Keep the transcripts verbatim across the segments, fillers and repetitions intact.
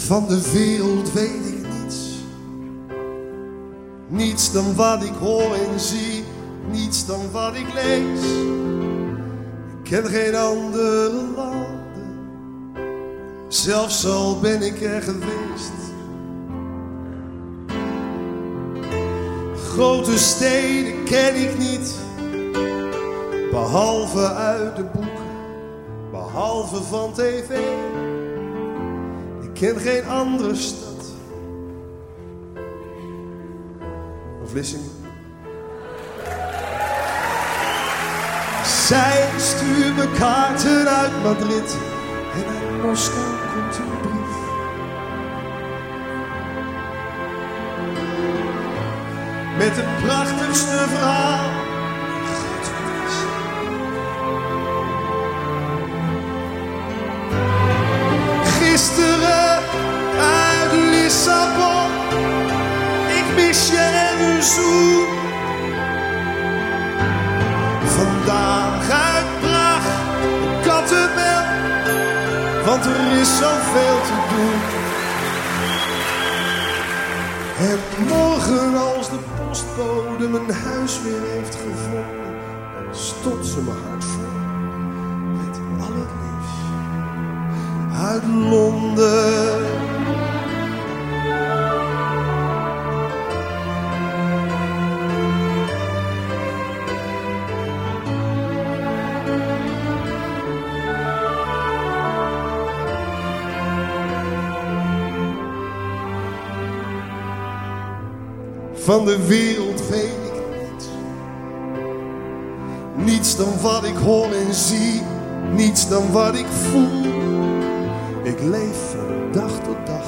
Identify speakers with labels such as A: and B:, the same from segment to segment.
A: Van de wereld weet ik niets. Niets dan wat ik hoor en zie. Niets dan wat ik lees. Ik ken geen andere landen. Zelfs al ben ik er geweest. Grote steden ken ik niet. Behalve uit de boeken. Behalve van tv. Ik ken geen andere stad. Of Vlissingen. Zij stuurt me kaarten uit Madrid. En uit Moskou komt een brief. Met het prachtigste verhaal. Gisteren uit Lissabon. Ik mis je en een zoen. Vandaag uit Praag, Kattenbel. Want er is zoveel te doen. En morgen als de postbode mijn huis weer heeft gevonden, dan stort ze mijn hart vol met al het liefst uit Londen. Van de wereld weet ik niets. Niets dan wat ik hoor en zie. Niets dan wat ik voel. Ik leef van dag tot dag.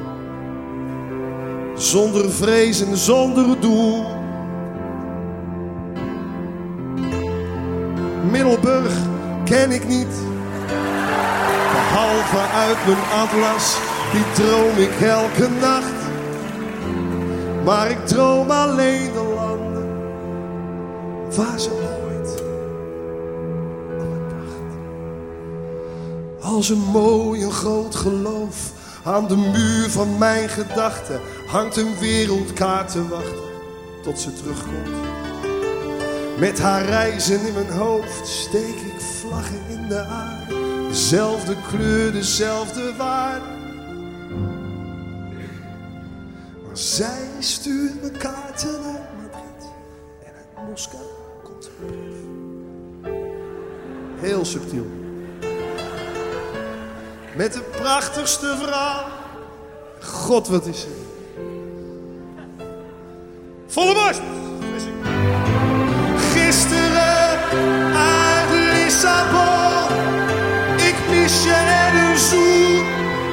A: Zonder vrees en zonder doel. Middelburg ken ik niet. Behalve uit mijn atlas. Die droom ik elke nacht. Maar ik droom alleen de landen waar ze nooit aan me dacht. Als een mooi en groot geloof aan de muur van mijn gedachten hangt een wereldkaart te wachten tot ze terugkomt. Met haar reizen in mijn hoofd steek ik vlaggen in de aarde. Dezelfde kleur, dezelfde waarde. Zij stuurt me kaarten uit Madrid en uit Moskou komt een brief. Heel subtiel. Met het prachtigste verhaal. God, wat is het? Volle borst! Gisteren uit Lissabon. Ik mis je en een zoen.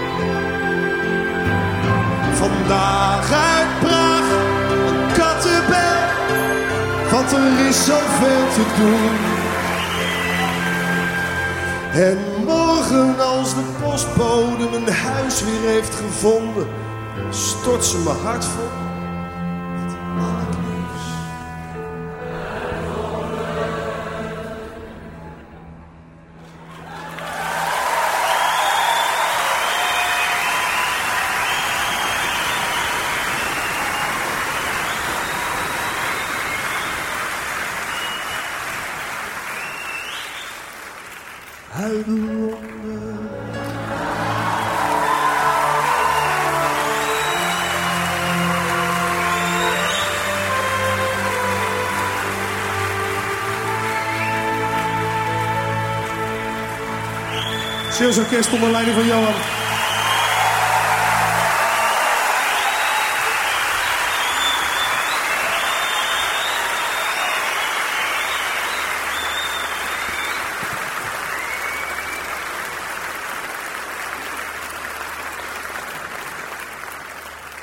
A: Vandaag uit Praag, een Kattenbel, want er is zoveel te doen. En morgen als de postbode mijn huis weer heeft gevonden, stort ze mijn hart vol met al het liefst. Uit Londen. Zeeuws Orkest onder leiding van Johan.